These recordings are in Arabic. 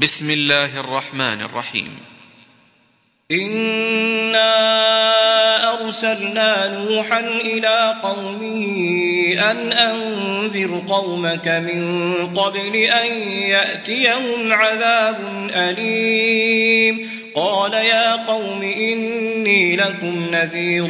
بسم الله الرحمن الرحيم. إنا أرسلنا نوحا إلى قومه أن أنذر قومك من قبل أن يأتيهم عذاب أليم. قال يا قوم إني لكم نذير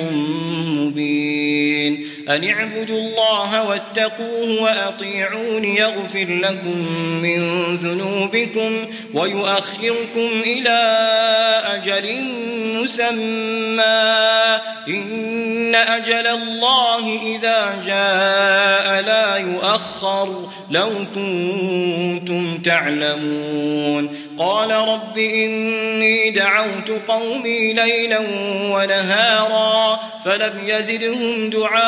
مبين أن اعبدوا الله واتقوه وأطيعون يغفر لكم من ذنوبكم ويؤخركم إلى أجل مسمى إن أجل الله إذا جاء لا يؤخر لو كنتم تعلمون. قال رب إني دعوت قومي ليلا ونهارا فلم يزدهم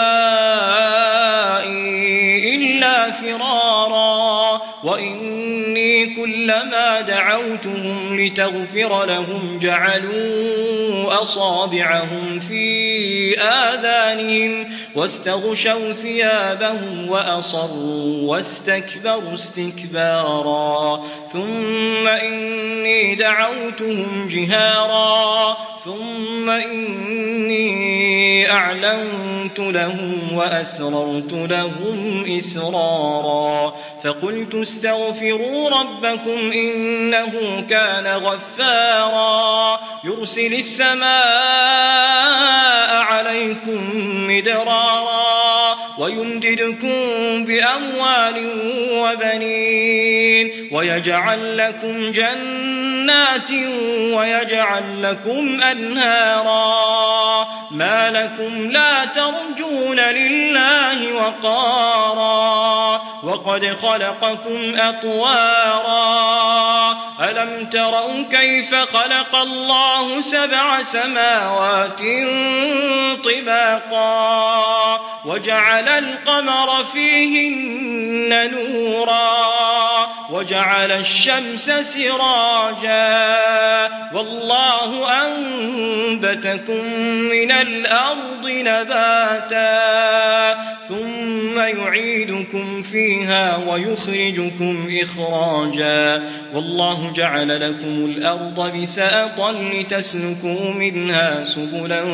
دعائي إلا فرارا وإني كلما دعوتهم لتغفر لهم جعلوا أصابعهم في آذانهم واستغشوا ثيابهم وأصروا واستكبروا استكبارا ثم إني دعوتهم جهارا ثم إني أعلنت لهم وأسررت لهم إسرارا فقلت استغفروا ربكم إنه كان غفارا يرسل السماء عليكم مدرارا ويمددكم بأموال وبنين ويجعل لكم جنات ويجعل لكم أنهارا ما لكم لا ترجون لله وقارا وقد خلقكم أطوارا ألم تروا كيف خلق الله 7 سماوات طباقا وجعل القمر فيهن نورا وجعل الشمس سراجا والله أنبتكم من الأرض نباتا ثم يعيدكم فيها ويخرجكم إخراجا والله جعل لكم الأرض بساطا لتسلكوا منها سبلا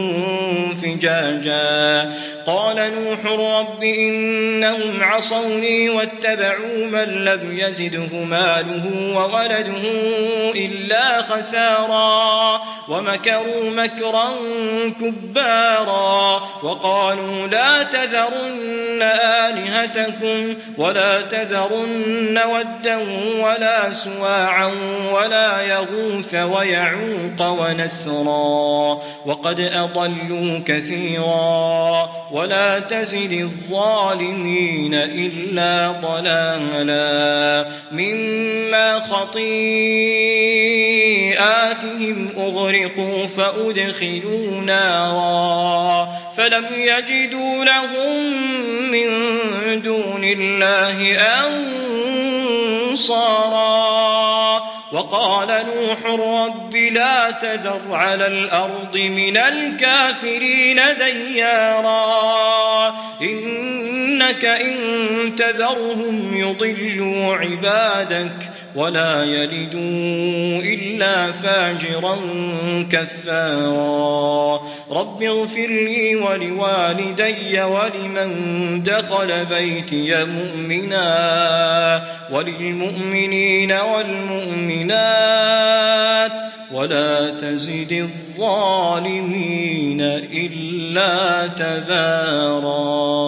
فجاجا. قال نوح رب إنهم عصوني واتبعوا من لم يزده ماله وولده إلا خسارا ومكروا مكرا كبارا وقالوا لا تذرن آلهتكم ولا تذرن ودا ولا سواعا ولا يغوث ويعوق ونسرا وقد أضلوا كثيرا ولا تزد الظالمين إلا ضلالا مما خطيئاتهم أغرقوا فأدخلوا نارا فلم يجدوا لهم من دون الله أنصارا. وقال نوح رب لا تذر على الأرض من الكافرين ديارا إنك إن تذرهم يضلوا عبادك ولا يلدوا إلا فاجرا كفارا. رب اغفر لي ولوالدي ولمن دخل بيتي مؤمنا وللمؤمنين والمؤمنات ولا تزد الظالمين إلا تبارا.